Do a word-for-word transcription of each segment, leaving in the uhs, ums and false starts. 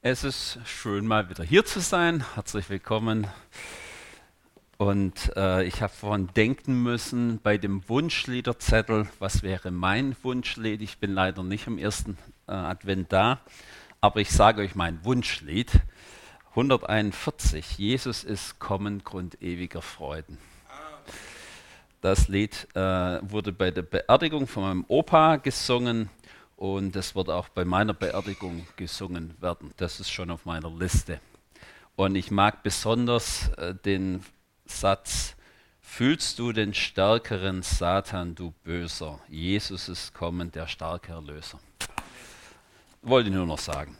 Es ist schön, mal wieder hier zu sein. Herzlich willkommen. Und äh, ich habe vorhin denken müssen bei dem Wunschliederzettel, was wäre mein Wunschlied? Ich bin leider nicht am ersten äh, Advent da, aber ich sage euch mein Wunschlied. hunderteinundvierzig, Jesus ist kommen, Grund ewiger Freuden. Das Lied äh, wurde bei der Beerdigung von meinem Opa gesungen. Und es wird auch bei meiner Beerdigung gesungen werden. Das ist schon auf meiner Liste. Und ich mag besonders äh, den Satz: Fühlst du den stärkeren Satan, du Böser? Jesus ist kommen, der starke Erlöser. Wollte ich nur noch sagen.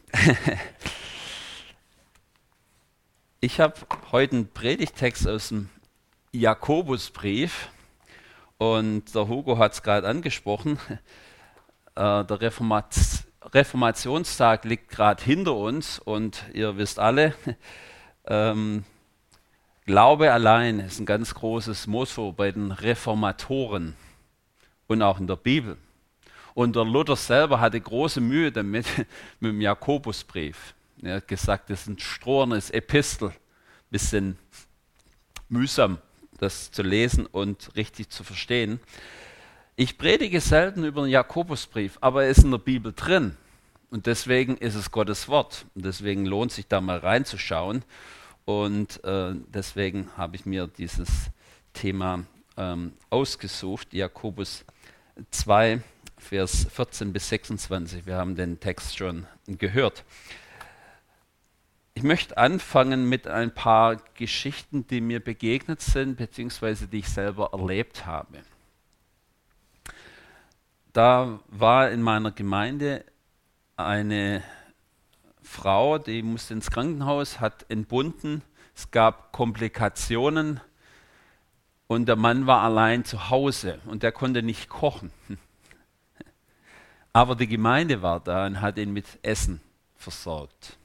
Ich habe heute einen Predigtext aus dem Jakobusbrief. Und der Hugo hat es gerade angesprochen. Der Reformat Reformationstag liegt gerade hinter uns und ihr wisst alle, ähm, Glaube allein ist ein ganz großes Motto bei den Reformatoren und auch in der Bibel. Und der Luther selber hatte große Mühe damit, mit dem Jakobusbrief. Er hat gesagt, das ist ein strohernes Epistel, bisschen mühsam, das zu lesen und richtig zu verstehen. Ich predige selten über den Jakobusbrief, aber er ist in der Bibel drin. Und deswegen ist es Gottes Wort. Und deswegen lohnt sich da mal reinzuschauen. Und äh, deswegen habe ich mir dieses Thema ähm, ausgesucht. Jakobus zwei, Vers vierzehn bis sechsundzwanzig. Wir haben den Text schon gehört. Ich möchte anfangen mit ein paar Geschichten, die mir begegnet sind, beziehungsweise die ich selber erlebt habe. Da war in meiner Gemeinde eine Frau, die musste ins Krankenhaus, hat entbunden, es gab Komplikationen und der Mann war allein zu Hause und der konnte nicht kochen. Aber die Gemeinde war da und hat ihn mit Essen versorgt.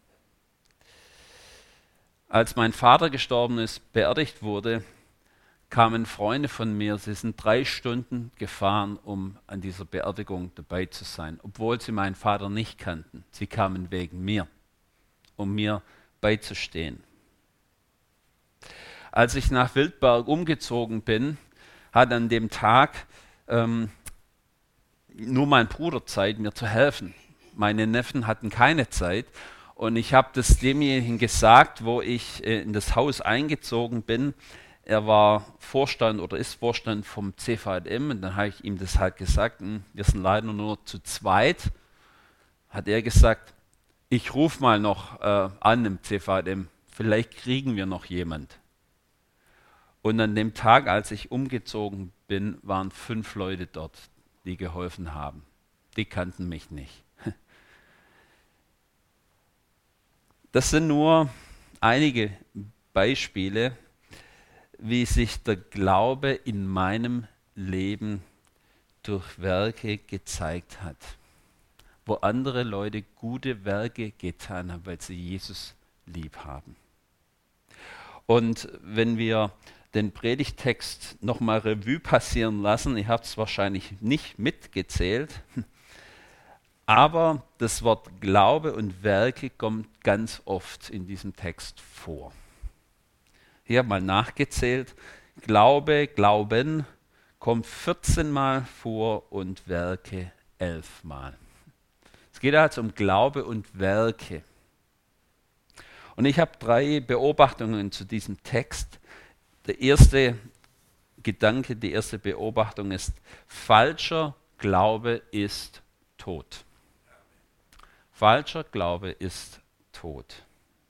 Als mein Vater gestorben ist, beerdigt wurde, kamen Freunde von mir, sie sind drei Stunden gefahren, um an dieser Beerdigung dabei zu sein, obwohl sie meinen Vater nicht kannten. Sie kamen wegen mir, um mir beizustehen. Als ich nach Wildberg umgezogen bin, hat an dem Tag ähm, nur mein Bruder Zeit, mir zu helfen. Meine Neffen hatten keine Zeit und ich habe das demjenigen gesagt, wo ich äh, in das Haus eingezogen bin. Er war Vorstand oder ist Vorstand vom C V M und dann habe ich ihm das halt gesagt, wir sind leider nur zu zweit. Hat er gesagt, ich rufe mal noch äh, an im C V M, vielleicht kriegen wir noch jemand. Und an dem Tag, als ich umgezogen bin, waren fünf Leute dort, die geholfen haben. Die kannten mich nicht. Das sind nur einige Beispiele, wie sich der Glaube in meinem Leben durch Werke gezeigt hat. Wo andere Leute gute Werke getan haben, weil sie Jesus lieb haben. Und wenn wir den Predigtext nochmal Revue passieren lassen, ihr habt es wahrscheinlich nicht mitgezählt, aber das Wort Glaube und Werke kommt ganz oft in diesem Text vor. Hier mal nachgezählt, Glaube, Glauben kommt vierzehn Mal vor und Werke elf Mal. Es geht also um Glaube und Werke. Und ich habe drei Beobachtungen zu diesem Text. Der erste Gedanke, die erste Beobachtung ist, falscher Glaube ist tot. Falscher Glaube ist tot.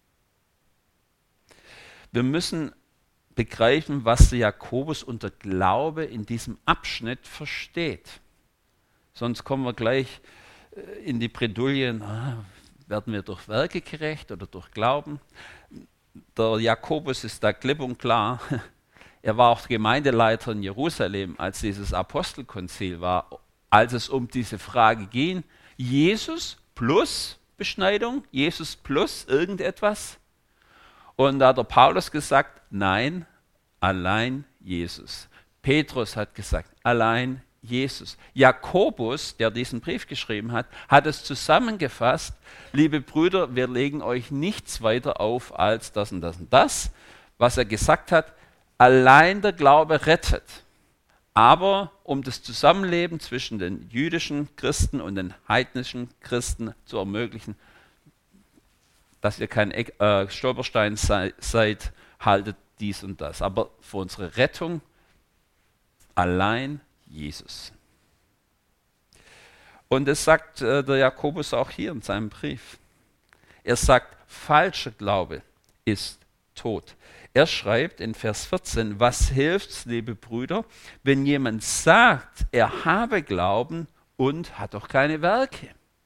Wir müssen begreifen, was der Jakobus unter Glaube in diesem Abschnitt versteht. Sonst kommen wir gleich in die Bredouille, ah, werden wir durch Werke gerecht oder durch Glauben? Der Jakobus ist da klipp und klar. Er war auch Gemeindeleiter in Jerusalem, als dieses Apostelkonzil war, als es um diese Frage ging, Jesus plus Beschneidung, Jesus plus irgendetwas. Und da hat der Paulus gesagt, nein, allein Jesus. Petrus hat gesagt, allein Jesus. Jakobus, der diesen Brief geschrieben hat, hat es zusammengefasst: Liebe Brüder, wir legen euch nichts weiter auf als das und das und das, was er gesagt hat: Allein der Glaube rettet. Aber um das Zusammenleben zwischen den jüdischen Christen und den heidnischen Christen zu ermöglichen, dass ihr kein äh, Stolperstein sei, seid, haltet dies und das. Aber für unsere Rettung allein Jesus. Und das sagt äh, der Jakobus auch hier in seinem Brief. Er sagt, falscher Glaube ist tot. Er schreibt in Vers vierzehn, was hilft's, liebe Brüder, wenn jemand sagt, er habe Glauben und hat doch keine Werke?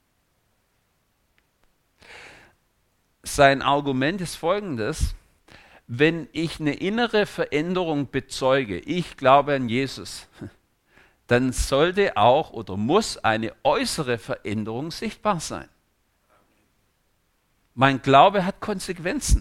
Sein Argument ist folgendes: Wenn ich eine innere Veränderung bezeuge, ich glaube an Jesus, dann sollte auch oder muss eine äußere Veränderung sichtbar sein. Mein Glaube hat Konsequenzen.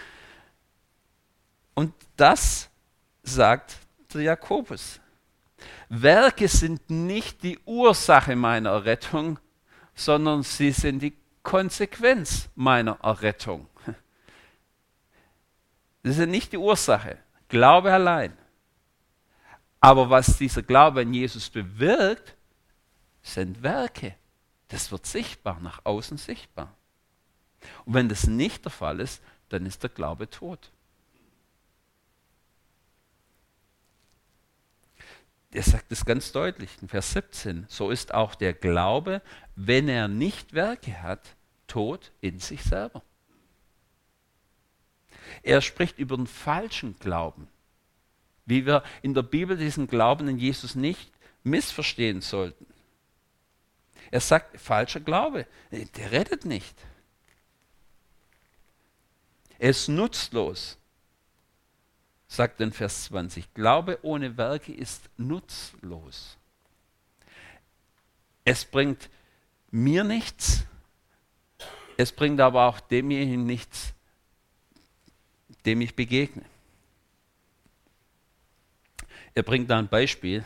Und das sagt der Jakobus. Werke sind nicht die Ursache meiner Errettung, sondern sie sind die Konsequenz meiner Errettung. Das ist nicht die Ursache. Glaube allein. Aber was dieser Glaube an Jesus bewirkt, sind Werke. Das wird sichtbar, nach außen sichtbar. Und wenn das nicht der Fall ist, dann ist der Glaube tot. Er sagt es ganz deutlich in Vers siebzehn. So ist auch der Glaube, wenn er nicht Werke hat, tot in sich selber. Er spricht über den falschen Glauben. Wie wir in der Bibel diesen Glauben an Jesus nicht missverstehen sollten. Er sagt, falscher Glaube, der rettet nicht. Er ist nutzlos. Sagt in Vers zwanzig, Glaube ohne Werke ist nutzlos. Es bringt mir nichts, es bringt aber auch demjenigen nichts, dem ich begegne. Er bringt da ein Beispiel.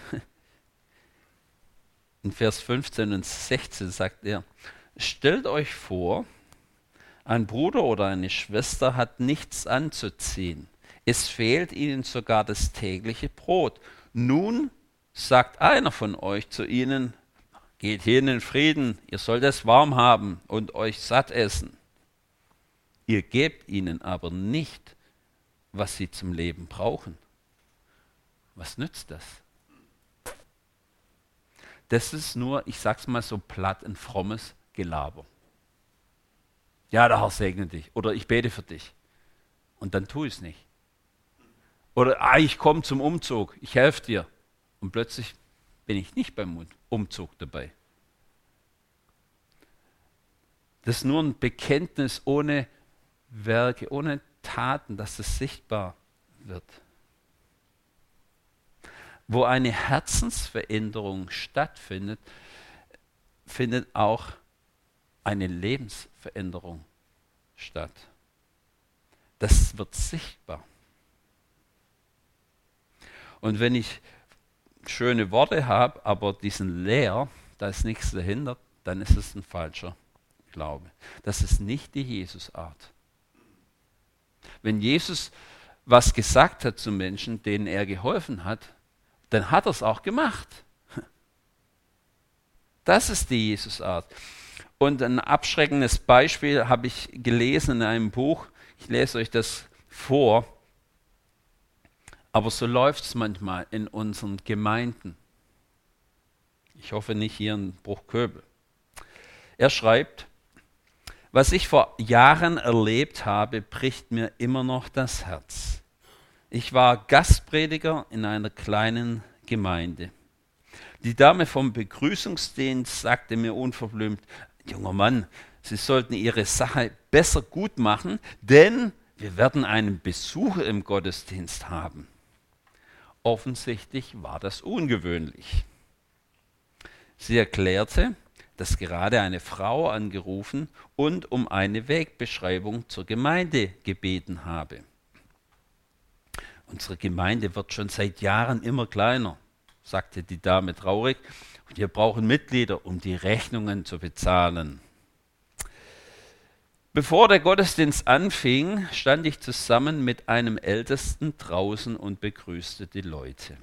In Vers fünfzehn und sechzehn sagt er, stellt euch vor, ein Bruder oder eine Schwester hat nichts anzuziehen. Es fehlt ihnen sogar das tägliche Brot. Nun sagt einer von euch zu ihnen, geht hin in Frieden, ihr sollt es warm haben und euch satt essen. Ihr gebt ihnen aber nicht, was sie zum Leben brauchen. Was nützt das? Das ist nur, ich sag's mal so platt, ein frommes Gelaber. Ja, der Herr segne dich oder ich bete für dich. Und dann tue ich es nicht. Oder ah, ich komme zum Umzug, ich helfe dir. Und plötzlich bin ich nicht beim Umzug dabei. Das ist nur ein Bekenntnis ohne Werke, ohne Taten, dass es sichtbar wird. Wo eine Herzensveränderung stattfindet, findet auch eine Lebensveränderung statt. Das wird sichtbar. Und wenn ich schöne Worte habe, aber die sind leer, da ist nichts dahinter, dann ist es ein falscher Glaube. Das ist nicht die Jesusart. Wenn Jesus was gesagt hat zu Menschen, denen er geholfen hat, dann hat er es auch gemacht. Das ist die Jesusart. Und ein abschreckendes Beispiel habe ich gelesen in einem Buch. Ich lese euch das vor. Aber so läuft es manchmal in unseren Gemeinden. Ich hoffe nicht hier in Bruchköbel. Er schreibt, was ich vor Jahren erlebt habe, bricht mir immer noch das Herz. Ich war Gastprediger in einer kleinen Gemeinde. Die Dame vom Begrüßungsdienst sagte mir unverblümt, junger Mann, Sie sollten Ihre Sache besser gut machen, denn wir werden einen Besucher im Gottesdienst haben. Offensichtlich war das ungewöhnlich. Sie erklärte, dass gerade eine Frau angerufen und um eine Wegbeschreibung zur Gemeinde gebeten habe. Unsere Gemeinde wird schon seit Jahren immer kleiner. sagte die Dame traurig. Wir brauchen Mitglieder, um die Rechnungen zu bezahlen. Bevor der Gottesdienst anfing, stand ich zusammen mit einem Ältesten draußen und begrüßte die Leute.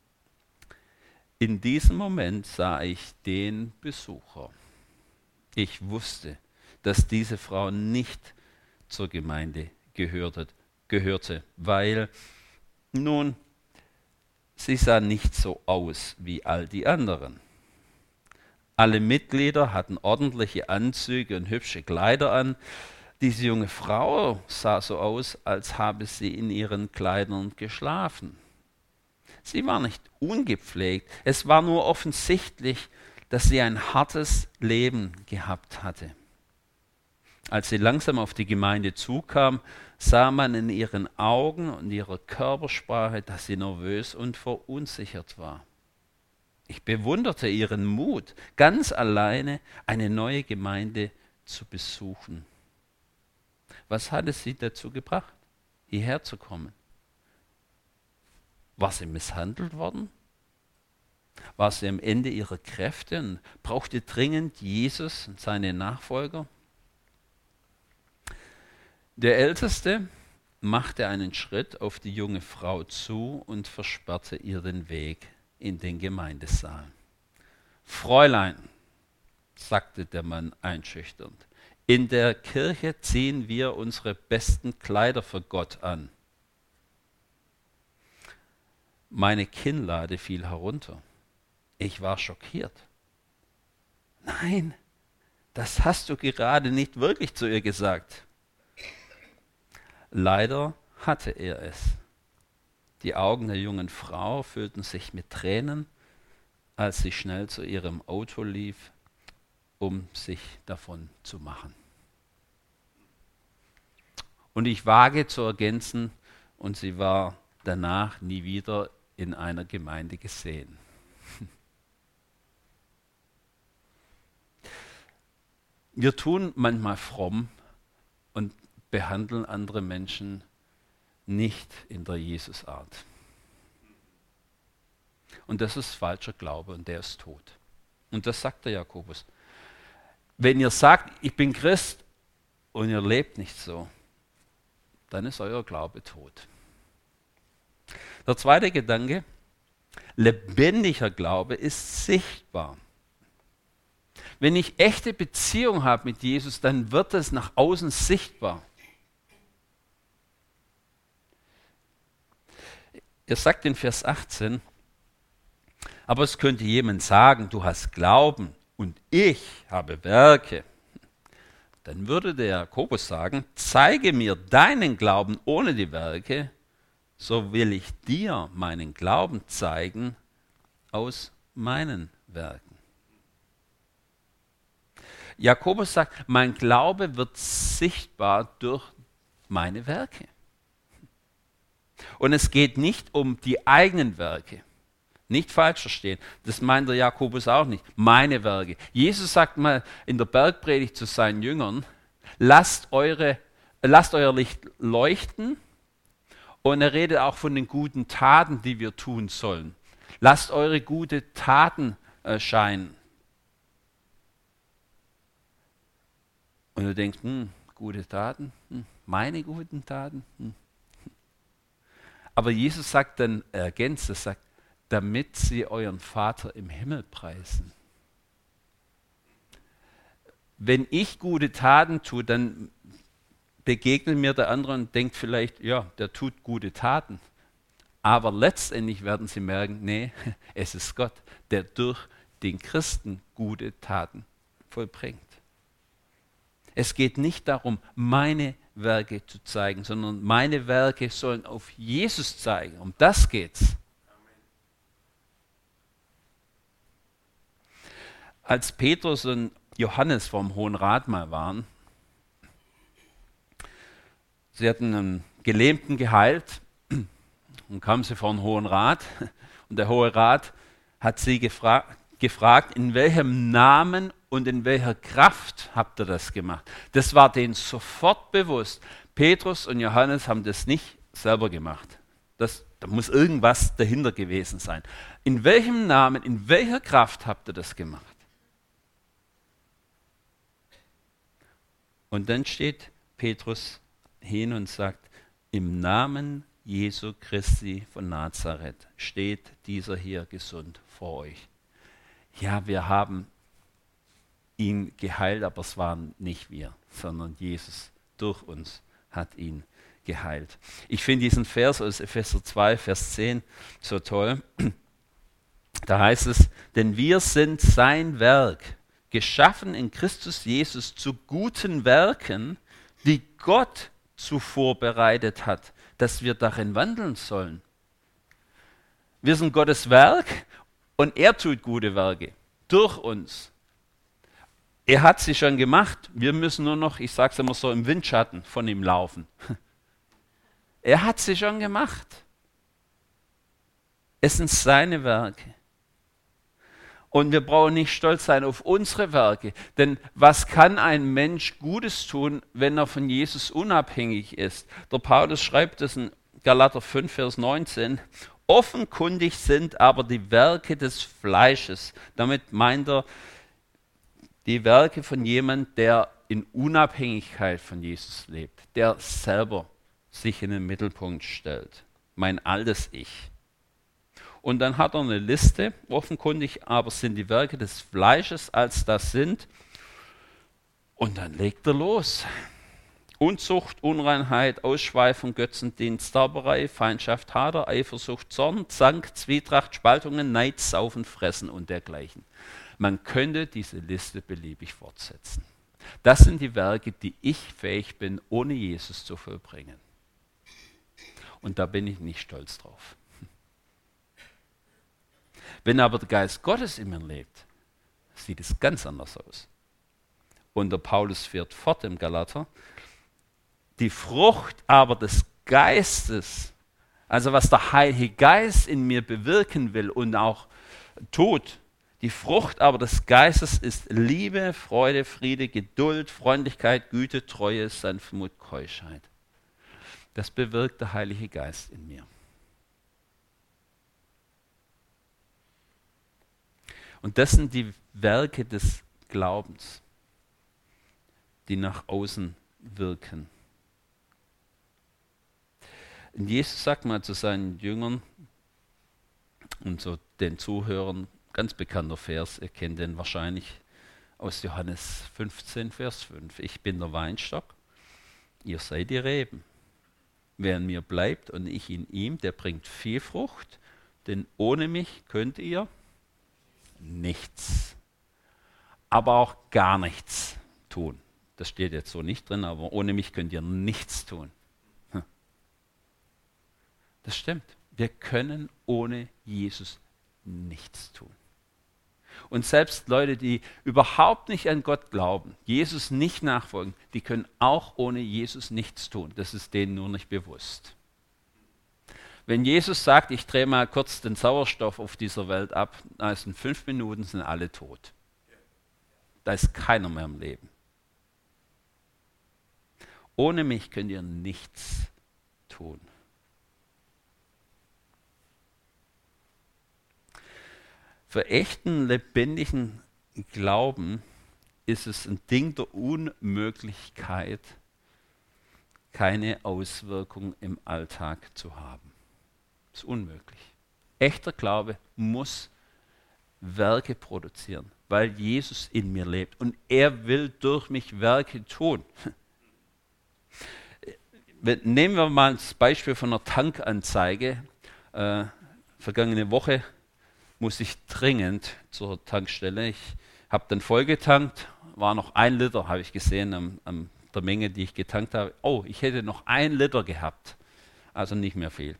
In diesem Moment sah ich den Besucher. Ich wusste, dass diese Frau nicht zur Gemeinde gehörte, gehörte, weil, nun, sie sah nicht so aus wie all die anderen. Alle Mitglieder hatten ordentliche Anzüge und hübsche Kleider an. Diese junge Frau sah so aus, als habe sie in ihren Kleidern geschlafen. Sie war nicht ungepflegt, es war nur offensichtlich, dass sie ein hartes Leben gehabt hatte. Als sie langsam auf die Gemeinde zukam, sah man in ihren Augen und ihrer Körpersprache, dass sie nervös und verunsichert war. Ich bewunderte ihren Mut, ganz alleine eine neue Gemeinde zu besuchen. Was hatte sie dazu gebracht, hierher zu kommen? War sie misshandelt worden? War sie am Ende ihrer Kräfte und brauchte dringend Jesus und seine Nachfolger? Der Älteste machte einen Schritt auf die junge Frau zu und versperrte ihr den Weg in den Gemeindesaal. Fräulein, sagte der Mann einschüchternd, in der Kirche ziehen wir unsere besten Kleider für Gott an. Meine Kinnlade fiel herunter. Ich war schockiert. Nein, das hast du gerade nicht wirklich zu ihr gesagt. Leider hatte er es. Die Augen der jungen Frau füllten sich mit Tränen, als sie schnell zu ihrem Auto lief, um sich davon zu machen. Und ich wage zu ergänzen, und sie war danach nie wieder in einer Gemeinde gesehen. Wir tun manchmal fromm und behandeln andere Menschen nicht in der Jesusart. Und das ist falscher Glaube und der ist tot. Und das sagt der Jakobus. Wenn ihr sagt, ich bin Christ und ihr lebt nicht so, dann ist euer Glaube tot. Der zweite Gedanke, lebendiger Glaube ist sichtbar. Wenn ich echte Beziehung habe mit Jesus, dann wird es nach außen sichtbar. Er sagt in Vers achtzehn, aber es könnte jemand sagen, du hast Glauben und ich habe Werke. Dann würde der Jakobus sagen, zeige mir deinen Glauben ohne die Werke, so will ich dir meinen Glauben zeigen aus meinen Werken. Jakobus sagt, mein Glaube wird sichtbar durch meine Werke. Und es geht nicht um die eigenen Werke. Nicht falsch verstehen, das meint der Jakobus auch nicht. Meine Werke. Jesus sagt mal in der Bergpredigt zu seinen Jüngern, lasst, eure, lasst euer Licht leuchten. Und er redet auch von den guten Taten, die wir tun sollen. Lasst eure guten Taten äh, scheinen. Und du denkst, hm, gute Taten, hm, meine guten Taten. Hm. Aber Jesus sagt dann, er ergänzt es, sagt, damit sie euren Vater im Himmel preisen. Wenn ich gute Taten tue, dann begegnet mir der andere und denkt vielleicht, ja, der tut gute Taten. Aber letztendlich werden sie merken, nee, es ist Gott, der durch den Christen gute Taten vollbringt. Es geht nicht darum, meine Werke zu zeigen, sondern meine Werke sollen auf Jesus zeigen. Um das geht's. Als Petrus und Johannes vom Hohen Rat mal waren, sie hatten einen Gelähmten geheilt und kamen sie vor den Hohen Rat und der Hohe Rat hat sie gefra- gefragt, in welchem Namen und in welcher Kraft habt ihr das gemacht? Das war denen sofort bewusst. Petrus und Johannes haben das nicht selber gemacht. Das Da muss irgendwas dahinter gewesen sein. In welchem Namen, in welcher Kraft habt ihr das gemacht? Und dann steht Petrus hin und sagt, im Namen Jesu Christi von Nazareth steht dieser hier gesund vor euch. Ja, wir haben ihn geheilt, aber es waren nicht wir, sondern Jesus durch uns hat ihn geheilt. Ich finde diesen Vers aus Epheser zwei, Vers zehn so toll. Da heißt es, denn wir sind sein Werk, geschaffen in Christus Jesus zu guten Werken, die Gott zuvor bereitet hat, dass wir darin wandeln sollen. Wir sind Gottes Werk und er tut gute Werke durch uns. Er hat sie schon gemacht, wir müssen nur noch, ich sage es immer so, im Windschatten von ihm laufen. Er hat sie schon gemacht. Es sind seine Werke. Und wir brauchen nicht stolz sein auf unsere Werke. Denn was kann ein Mensch Gutes tun, wenn er von Jesus unabhängig ist? Der Paulus schreibt es in Galater fünf, Vers neunzehn. Offenkundig sind aber die Werke des Fleisches. Damit meint er die Werke von jemandem, der in Unabhängigkeit von Jesus lebt. Der selber sich in den Mittelpunkt stellt. Mein altes Ich. Und dann hat er eine Liste, offenkundig aber sind die Werke des Fleisches, als das sind. Und dann legt er los. Unzucht, Unreinheit, Ausschweifung, Götzendienst, Zauberei, Feindschaft, Hader, Eifersucht, Zorn, Zank, Zwietracht, Spaltungen, Neid, Saufen, Fressen und dergleichen. Man könnte diese Liste beliebig fortsetzen. Das sind die Werke, die ich fähig bin, ohne Jesus zu vollbringen. Und da bin ich nicht stolz drauf. Wenn aber der Geist Gottes in mir lebt, sieht es ganz anders aus. Und der Paulus fährt fort im Galater. Die Frucht aber des Geistes, also was der Heilige Geist in mir bewirken will und auch tut, die Frucht aber des Geistes ist Liebe, Freude, Friede, Geduld, Freundlichkeit, Güte, Treue, Sanftmut, Keuschheit. Das bewirkt der Heilige Geist in mir. Und das sind die Werke des Glaubens, die nach außen wirken. Und Jesus sagt mal zu seinen Jüngern und so den Zuhörern, ganz bekannter Vers, ihr kennt den wahrscheinlich aus Johannes fünfzehn, Vers fünf. Ich bin der Weinstock, ihr seid die Reben. Wer in mir bleibt und ich in ihm, der bringt viel Frucht, denn ohne mich könnt ihr nichts, aber auch gar nichts tun. Das steht jetzt so nicht drin, aber ohne mich könnt ihr nichts tun. Das stimmt. Wir können ohne Jesus nichts tun. Und selbst Leute, die überhaupt nicht an Gott glauben, Jesus nicht nachfolgen, die können auch ohne Jesus nichts tun. Das ist denen nur nicht bewusst. Wenn Jesus sagt, ich drehe mal kurz den Sauerstoff auf dieser Welt ab, also in fünf Minuten sind alle tot. Da ist keiner mehr im Leben. Ohne mich könnt ihr nichts tun. Für echten, lebendigen Glauben ist es ein Ding der Unmöglichkeit, keine Auswirkung im Alltag zu haben. Das ist unmöglich. Echter Glaube muss Werke produzieren, weil Jesus in mir lebt und er will durch mich Werke tun. Nehmen wir mal das Beispiel von einer Tankanzeige. Äh, vergangene Woche musste ich dringend zur Tankstelle. Ich habe dann vollgetankt, war noch ein Liter, habe ich gesehen an, an der Menge, die ich getankt habe. Oh, ich hätte noch ein Liter gehabt, also nicht mehr viel.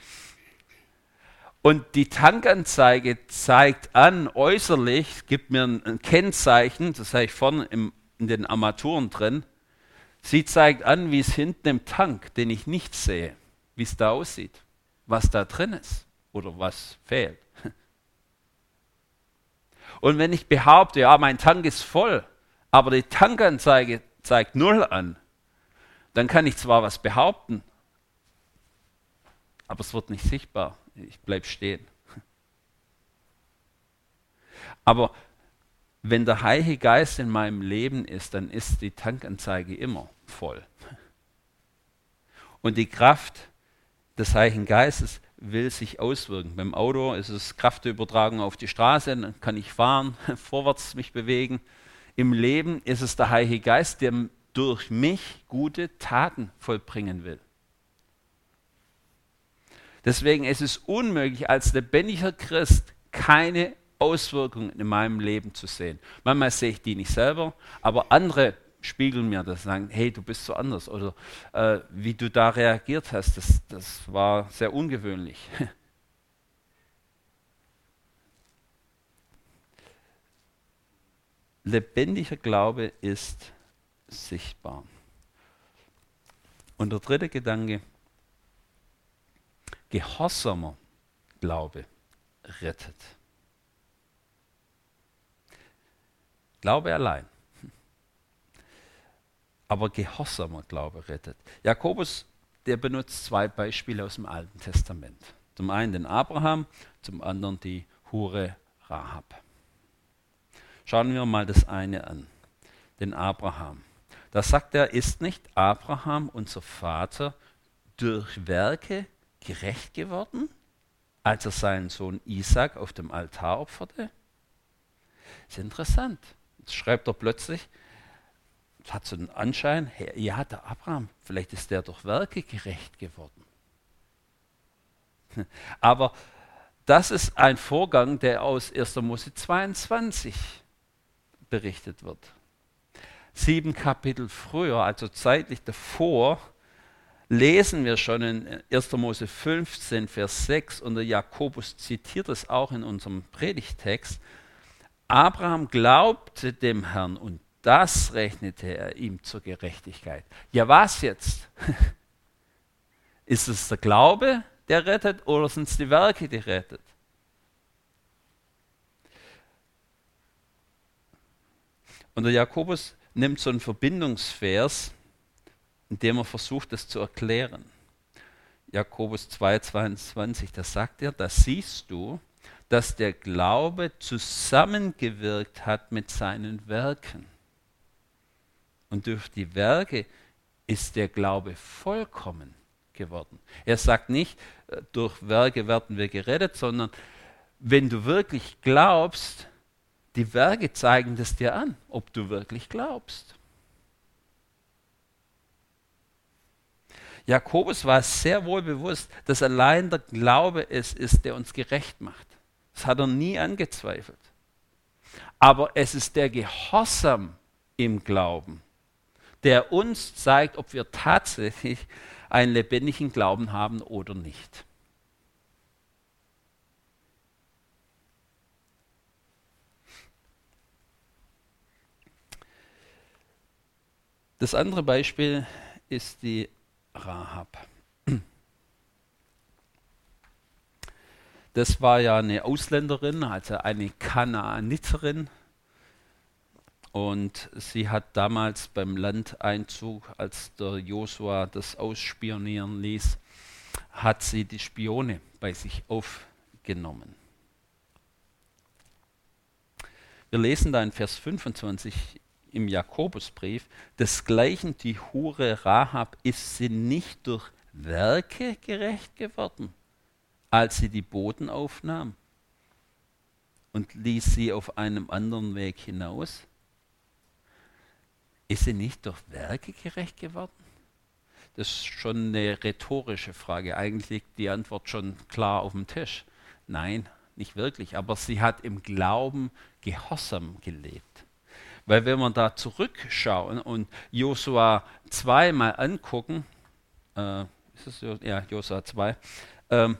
Und die Tankanzeige zeigt an, äußerlich, gibt mir ein, ein Kennzeichen, das habe ich vorne im, in den Armaturen drin. Sie zeigt an, wie es hinten im Tank, den ich nicht sehe, wie es da aussieht, was da drin ist oder was fehlt. Und wenn ich behaupte, ja, mein Tank ist voll, aber die Tankanzeige zeigt null an, dann kann ich zwar was behaupten, aber es wird nicht sichtbar. Ich bleibe stehen. Aber wenn der Heilige Geist in meinem Leben ist, dann ist die Tankanzeige immer voll. Und die Kraft des Heiligen Geistes will sich auswirken. Beim Auto ist es Kraftübertragung auf die Straße, dann kann ich fahren, vorwärts mich bewegen. Im Leben ist es der Heilige Geist, der durch mich gute Taten vollbringen will. Deswegen ist es unmöglich, als lebendiger Christ keine Auswirkungen in meinem Leben zu sehen. Manchmal sehe ich die nicht selber, aber andere spiegeln mir das, sagen, hey, du bist so anders oder äh, wie du da reagiert hast, das, das war sehr ungewöhnlich. Lebendiger Glaube ist sichtbar. Und der dritte Gedanke, gehorsamer Glaube rettet. Glaube allein. Aber gehorsamer Glaube rettet. Jakobus, der benutzt zwei Beispiele aus dem Alten Testament. Zum einen den Abraham, zum anderen die Hure Rahab. Schauen wir mal das eine an, den Abraham. Da sagt er, ist nicht Abraham, unser Vater, durch Werke gerecht geworden, als er seinen Sohn Isaac auf dem Altar opferte? Das ist interessant. Jetzt schreibt er plötzlich, hat so einen Anschein, ja, der Abraham, vielleicht ist der durch Werke gerecht geworden. Aber das ist ein Vorgang, der aus erster Mose zweiundzwanzig berichtet wird. Sieben Kapitel früher, also zeitlich davor, lesen wir schon in erster Mose fünfzehn, Vers sechs, und der Jakobus zitiert es auch in unserem Predigtext. Abraham glaubte dem Herrn und das rechnete er ihm zur Gerechtigkeit. Ja, was jetzt? Ist es der Glaube, der rettet, oder sind es die Werke, die rettet? Und der Jakobus nimmt so einen Verbindungsvers, in dem er versucht, das zu erklären. Jakobus zwei, zweiundzwanzig, da sagt er, da siehst du, dass der Glaube zusammengewirkt hat mit seinen Werken. Und durch die Werke ist der Glaube vollkommen geworden. Er sagt nicht, durch Werke werden wir gerettet, sondern wenn du wirklich glaubst, die Werke zeigen das dir an, ob du wirklich glaubst. Jakobus war sehr wohl bewusst, dass allein der Glaube es ist, der uns gerecht macht. Das hat er nie angezweifelt. Aber es ist der Gehorsam im Glauben, der uns zeigt, ob wir tatsächlich einen lebendigen Glauben haben oder nicht. Das andere Beispiel ist die Rahab. Das war ja eine Ausländerin, also eine Kanaaniterin. Und sie hat damals beim Landeinzug, als der Josua das ausspionieren ließ, hat sie die Spione bei sich aufgenommen. Wir lesen da in Vers fünfundzwanzig im Jakobusbrief, desgleichen die Hure Rahab ist sie nicht durch Werke gerecht geworden, als sie die Boten aufnahm und ließ sie auf einem anderen Weg hinaus. Ist sie nicht durch Werke gerecht geworden? Das ist schon eine rhetorische Frage. Eigentlich liegt die Antwort schon klar auf dem Tisch. Nein, nicht wirklich. Aber sie hat im Glauben gehorsam gelebt. Weil wenn wir da zurückschauen und Josua zwei mal angucken, äh, ist es so? Ja, Josua zwei, ähm,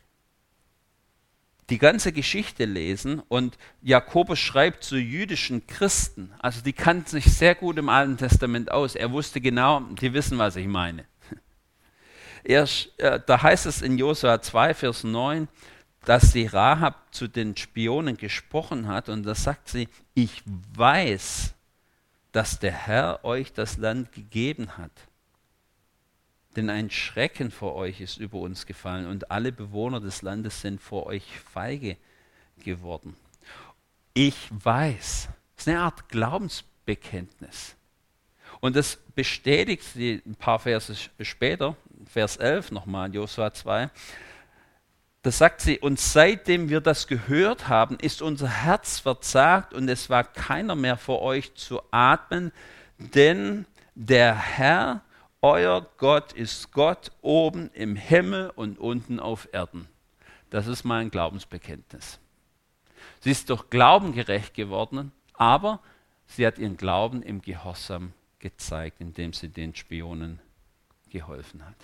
die ganze Geschichte lesen und Jakobus schreibt zu jüdischen Christen, also die kannten sich sehr gut im Alten Testament aus, er wusste genau, die wissen, was ich meine. Er, äh, da heißt es in Josua zwei, Vers neun, dass die Rahab zu den Spionen gesprochen hat und da sagt sie, ich weiß, dass der Herr euch das Land gegeben hat. Denn ein Schrecken vor euch ist über uns gefallen und alle Bewohner des Landes sind vor euch feige geworden. Ich weiß, das ist eine Art Glaubensbekenntnis. Und das bestätigt sie ein paar Verse später, Vers elf nochmal, Josua zwei. Da sagt sie, und seitdem wir das gehört haben, ist unser Herz verzagt und es war keiner mehr vor euch zu atmen, denn der Herr, euer Gott, ist Gott oben im Himmel und unten auf Erden. Das ist mein Glaubensbekenntnis. Sie ist durch Glauben gerecht geworden, aber sie hat ihren Glauben im Gehorsam gezeigt, indem sie den Spionen geholfen hat.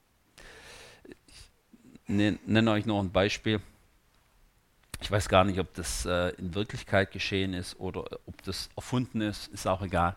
Ich nenne euch noch ein Beispiel. Ich weiß gar nicht, ob das äh, in Wirklichkeit geschehen ist oder ob das erfunden ist, ist auch egal.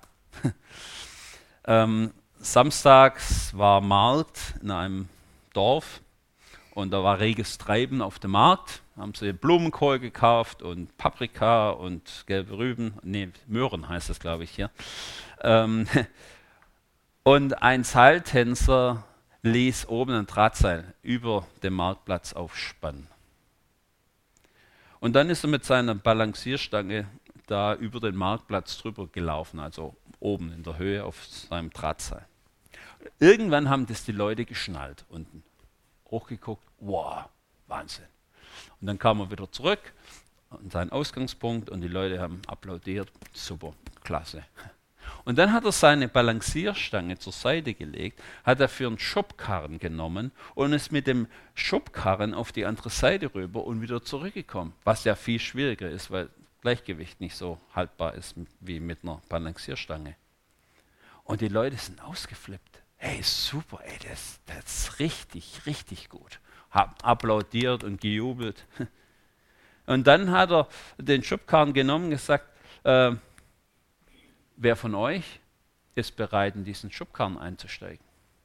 ähm, samstags war Markt in einem Dorf und da war reges Treiben auf dem Markt. Haben sie Blumenkohl gekauft und Paprika und gelbe Rüben, nee, Möhren heißt das, glaube ich, hier. Ähm, und ein Seiltänzer ließ oben ein Drahtseil über dem Marktplatz aufspannen. Und dann ist er mit seiner Balancierstange da über den Marktplatz drüber gelaufen, also oben in der Höhe auf seinem Drahtseil. Irgendwann haben das die Leute geschnallt unten, hochgeguckt, wow, Wahnsinn. Und dann kam er wieder zurück an seinen Ausgangspunkt und die Leute haben applaudiert, super, klasse. Und dann hat er seine Balancierstange zur Seite gelegt, hat er für einen Schubkarren genommen und ist mit dem Schubkarren auf die andere Seite rüber und wieder zurückgekommen. Was ja viel schwieriger ist, weil Gleichgewicht nicht so haltbar ist wie mit einer Balancierstange. Und die Leute sind ausgeflippt. Hey, super, ey, das, das ist richtig, richtig gut. Haben applaudiert und gejubelt. Und dann hat er den Schubkarren genommen und gesagt, äh, wer von euch ist bereit, in diesen Schubkarren einzusteigen?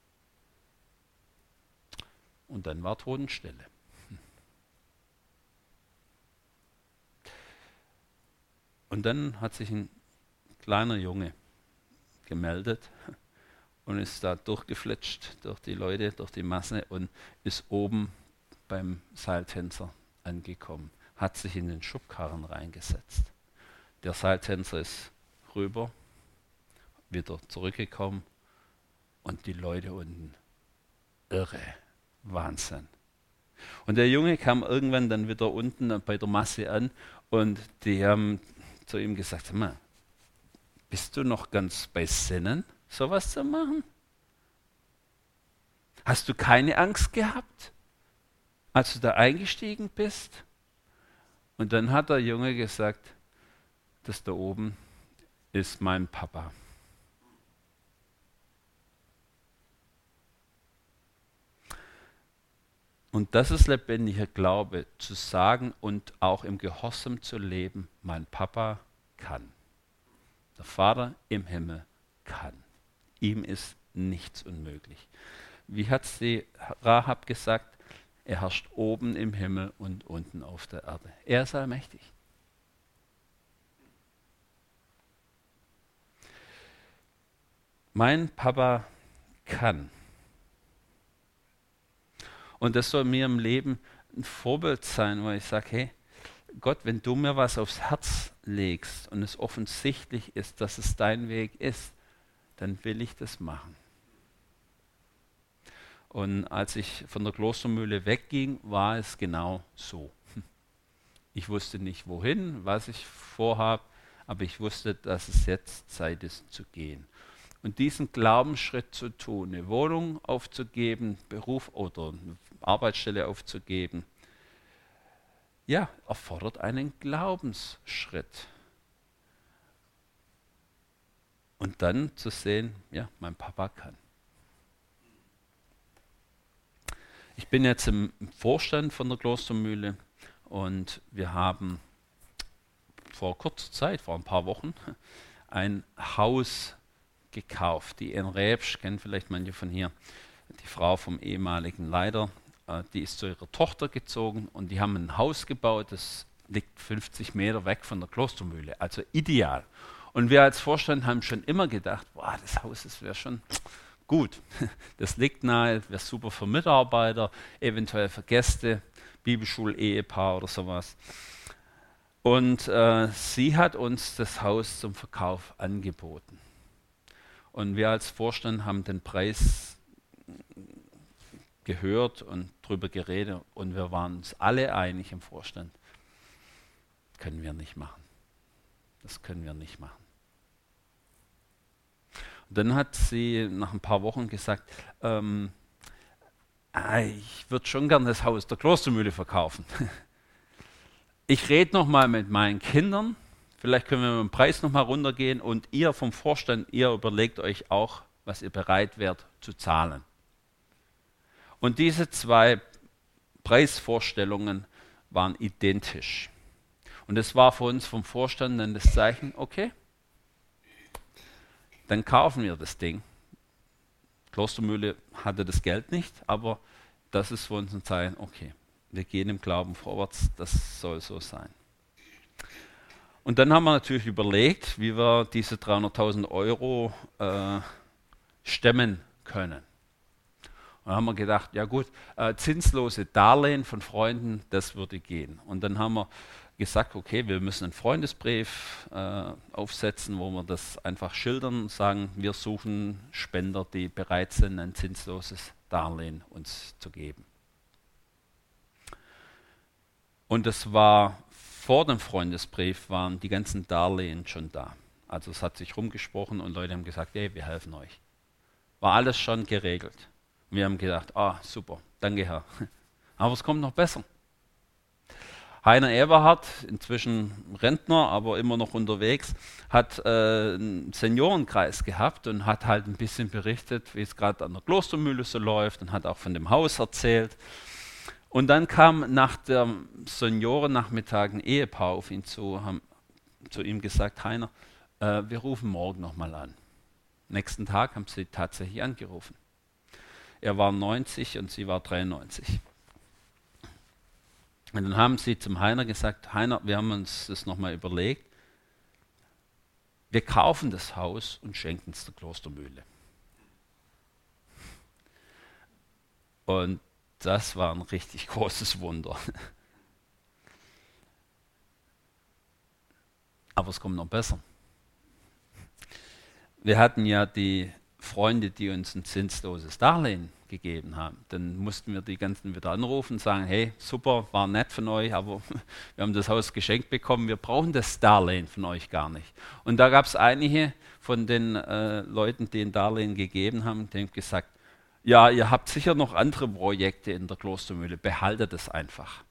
Und dann war Totenstille. Und dann hat sich ein kleiner Junge gemeldet und ist da durchgeflitscht durch die Leute, durch die Masse und ist oben beim Seiltänzer angekommen, hat sich in den Schubkarren reingesetzt. Der Seiltänzer ist rüber, wieder zurückgekommen und die Leute unten. Irre, Wahnsinn. Und der Junge kam irgendwann dann wieder unten bei der Masse an und die haben zu ihm gesagt, sag mal, bist du noch ganz bei Sinnen, sowas zu machen? Hast du keine Angst gehabt, als du da eingestiegen bist? Und dann hat der Junge gesagt, das da oben ist mein Papa. Und das ist lebendiger Glaube, zu sagen und auch im Gehorsam zu leben, mein Papa kann. Der Vater im Himmel kann. Ihm ist nichts unmöglich. Wie hat sie Rahab gesagt? Er herrscht oben im Himmel und unten auf der Erde. Er ist allmächtig. Mein Papa kann. Und das soll mir im Leben ein Vorbild sein, wo ich sage, hey, Gott, wenn du mir was aufs Herz legst und es offensichtlich ist, dass es dein Weg ist, dann will ich das machen. Und als ich von der Klostermühle wegging, war es genau so. Ich wusste nicht wohin, was ich vorhabe, aber ich wusste, dass es jetzt Zeit ist zu gehen. Und diesen Glaubensschritt zu tun, eine Wohnung aufzugeben, Beruf oder eine Arbeitsstelle aufzugeben, ja, erfordert einen Glaubensschritt. Und dann zu sehen, ja, mein Papa kann. Ich bin jetzt im Vorstand von der Klostermühle und wir haben vor kurzer Zeit, vor ein paar Wochen, ein Haus gekauft. Die in Räbsch, kennen vielleicht manche von hier, die Frau vom ehemaligen Leiter, äh, die ist zu ihrer Tochter gezogen und die haben ein Haus gebaut, das liegt fünfzig Meter weg von der Klostermühle, also ideal. Und wir als Vorstand haben schon immer gedacht, boah, das Haus, das wäre schon Gut, das liegt nahe, wäre super für Mitarbeiter, eventuell für Gäste, Bibelschul-Ehepaar oder sowas. Und äh, sie hat uns das Haus zum Verkauf angeboten. Und wir als Vorstand haben den Preis gehört und drüber geredet und wir waren uns alle einig im Vorstand. Können wir nicht machen. Das können wir nicht machen. Und dann hat sie nach ein paar Wochen gesagt, ähm, ah, ich würde schon gerne das Haus der Klostermühle verkaufen. Ich rede nochmal mit meinen Kindern, vielleicht können wir mit dem Preis nochmal runtergehen und ihr vom Vorstand, ihr überlegt euch auch, was ihr bereit wärt zu zahlen. Und diese zwei Preisvorstellungen waren identisch. Und es war für uns vom Vorstand dann das Zeichen, okay, dann kaufen wir das Ding. Klostermühle hatte das Geld nicht, aber das ist für uns ein Zeichen, okay, wir gehen im Glauben vorwärts, das soll so sein. Und dann haben wir natürlich überlegt, wie wir diese dreihunderttausend Euro äh, stemmen können. Und dann haben wir gedacht, ja gut, äh, zinslose Darlehen von Freunden, das würde gehen. Und dann haben wir gesagt, okay, wir müssen einen Freundesbrief äh, aufsetzen, wo wir das einfach schildern und sagen, wir suchen Spender, die bereit sind, ein zinsloses Darlehen uns zu geben. Und es war vor dem Freundesbrief, waren die ganzen Darlehen schon da. Also es hat sich rumgesprochen und Leute haben gesagt, hey, wir helfen euch. War alles schon geregelt. Wir haben gedacht, ah, super, danke Herr. Aber es kommt noch besser. Heiner Eberhardt, inzwischen Rentner, aber immer noch unterwegs, hat äh, einen Seniorenkreis gehabt und hat halt ein bisschen berichtet, wie es gerade an der Klostermühle so läuft und hat auch von dem Haus erzählt. Und dann kam nach dem Seniorennachmittag ein Ehepaar auf ihn zu, haben zu ihm gesagt, Heiner, äh, wir rufen morgen nochmal an. Nächsten Tag haben sie tatsächlich angerufen. Er war neunzig und sie war dreiundneunzig. Und dann haben sie zum Heiner gesagt, Heiner, wir haben uns das nochmal überlegt, wir kaufen das Haus und schenken es der Klostermühle. Und das war ein richtig großes Wunder. Aber es kommt noch besser. Wir hatten ja die Freunde, die uns ein zinsloses Darlehen gegeben haben. Dann mussten wir die ganzen wieder anrufen und sagen, hey, super, war nett von euch, aber wir haben das Haus geschenkt bekommen, wir brauchen das Darlehen von euch gar nicht. Und da gab es einige von den äh, Leuten, die ein Darlehen gegeben haben, die haben gesagt, ja, ihr habt sicher noch andere Projekte in der Klostermühle, behaltet es einfach.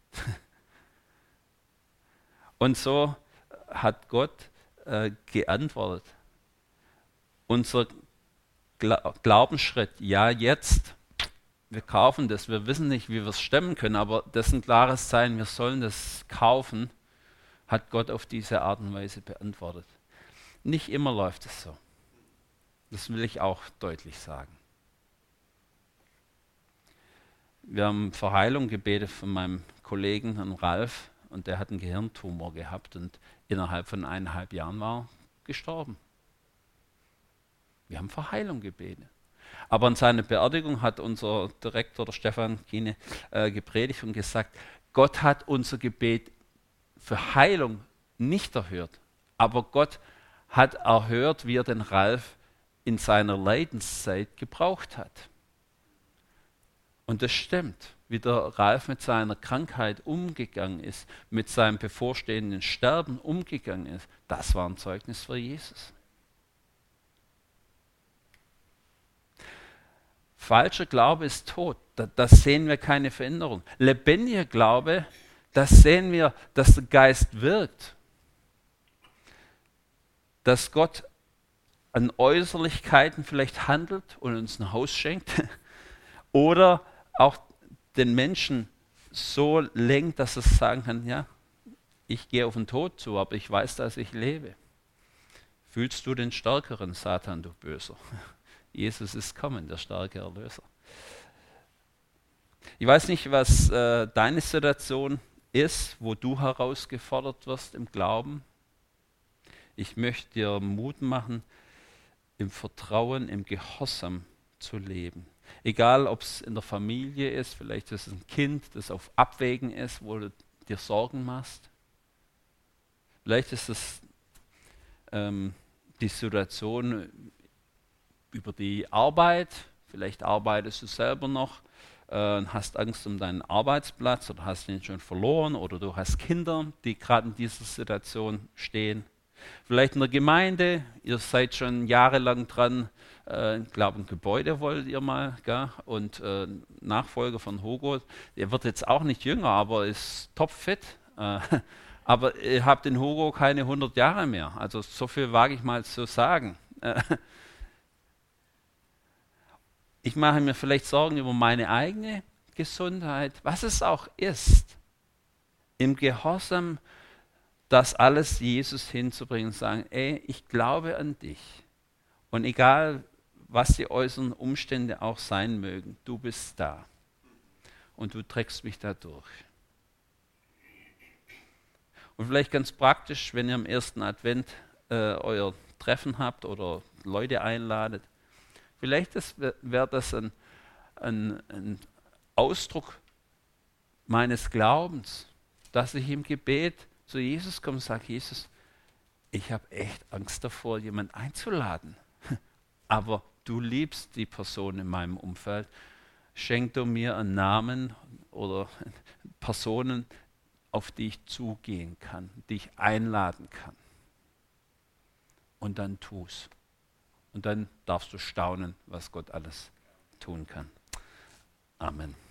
Und so hat Gott äh, geantwortet. Unser Gla- Glaubensschritt, ja jetzt, wir kaufen das, wir wissen nicht, wie wir es stemmen können, aber das ist ein klares Zeichen, wir sollen das kaufen, hat Gott auf diese Art und Weise beantwortet. Nicht immer läuft es so. Das will ich auch deutlich sagen. Wir haben für Heilung gebetet von meinem Kollegen, Herrn Ralf, und der hat einen Gehirntumor gehabt und innerhalb von eineinhalb Jahren war er gestorben. Wir haben für Heilung gebetet. Aber an seiner Beerdigung hat unser Direktor, der Stefan Kiene, äh, gepredigt und gesagt, Gott hat unser Gebet für Heilung nicht erhört, aber Gott hat erhört, wie er den Ralf in seiner Leidenszeit gebraucht hat. Und das stimmt, wie der Ralf mit seiner Krankheit umgegangen ist, mit seinem bevorstehenden Sterben umgegangen ist, das war ein Zeugnis für Jesus. Falscher Glaube ist tot, da, da sehen wir keine Veränderung. Lebendiger Glaube, das sehen wir, dass der Geist wirkt. Dass Gott an Äußerlichkeiten vielleicht handelt und uns ein Haus schenkt. Oder auch den Menschen so lenkt, dass er sagen kann, ja, ich gehe auf den Tod zu, aber ich weiß, dass ich lebe. Fühlst du den Stärkeren, Satan, du Böser? Jesus ist kommen, der starke Erlöser. Ich weiß nicht, was äh, deine Situation ist, wo du herausgefordert wirst im Glauben. Ich möchte dir Mut machen, im Vertrauen, im Gehorsam zu leben. Egal, ob es in der Familie ist, vielleicht ist es ein Kind, das auf Abwägen ist, wo du dir Sorgen machst. Vielleicht ist es ähm, die Situation über die Arbeit. Vielleicht arbeitest du selber noch äh, und hast Angst um deinen Arbeitsplatz oder hast ihn schon verloren oder du hast Kinder, die gerade in dieser Situation stehen. Vielleicht in der Gemeinde, ihr seid schon jahrelang dran, äh, ich glaube ein Gebäude wollt ihr mal, gell? Und äh, Nachfolger von Hugo, der wird jetzt auch nicht jünger, aber ist topfit. Äh, aber ihr habt in Hugo keine hundert Jahre mehr, also so viel wage ich mal zu sagen. Äh, ich mache mir vielleicht Sorgen über meine eigene Gesundheit, was es auch ist, im Gehorsam das alles Jesus hinzubringen und sagen, ey, ich glaube an dich. Und egal, was die äußeren Umstände auch sein mögen, du bist da. Und du trägst mich da durch. Und vielleicht ganz praktisch, wenn ihr am ersten Advent äh, euer Treffen habt oder Leute einladet, vielleicht wäre das ein, ein, ein Ausdruck meines Glaubens, dass ich im Gebet zu Jesus komme und sage, Jesus, ich habe echt Angst davor, jemanden einzuladen. Aber du liebst die Person in meinem Umfeld. Schenk du mir einen Namen oder Personen, auf die ich zugehen kann, die ich einladen kann. Und dann tu's. Und dann darfst du staunen, was Gott alles tun kann. Amen.